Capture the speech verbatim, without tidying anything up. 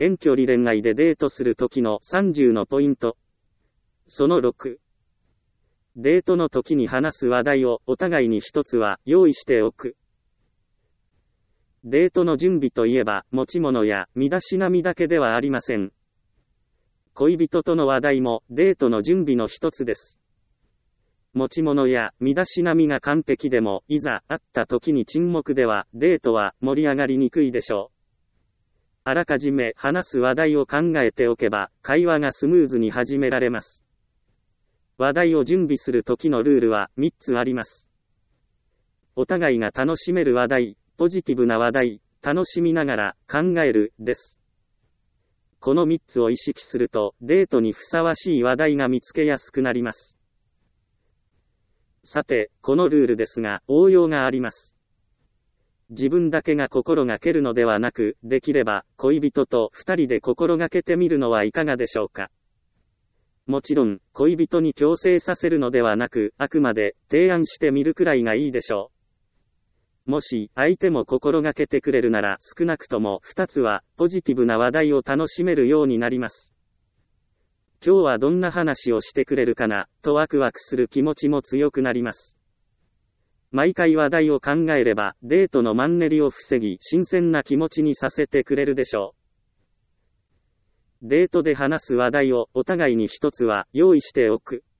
遠距離恋愛でデートする時のさんじゅうのポイント。そのろく。デートの時に話す話題をお互いに一つは用意しておく。デートの準備といえば持ち物や身だしなみだけではありません。恋人との話題もデートの準備の一つです。持ち物や身だしなみが完璧でもいざ会った時に沈黙ではデートは盛り上がりにくいでしょう。あらかじめ話す話題を考えておけば会話がスムーズに始められます。話題を準備する時のルールはみっつあります。お互いが楽しめる話題、ポジティブな話題、楽しみながら考えるです。このみっつを意識するとデートにふさわしい話題が見つけやすくなります。さて、このルールですが応用があります。自分だけが心がけるのではなく、できれば恋人とふたりで心がけてみるのはいかがでしょうか。もちろん、恋人に強制させるのではなく、あくまで提案してみるくらいがいいでしょう。もし、相手も心がけてくれるなら少なくともふたつは、ポジティブな話題を楽しめるようになります。今日はどんな話をしてくれるかな、とワクワクする気持ちも強くなります。毎回話題を考えれば、デートのマンネリを防ぎ、新鮮な気持ちにさせてくれるでしょう。デートで話す話題をお互いに一つは用意しておく。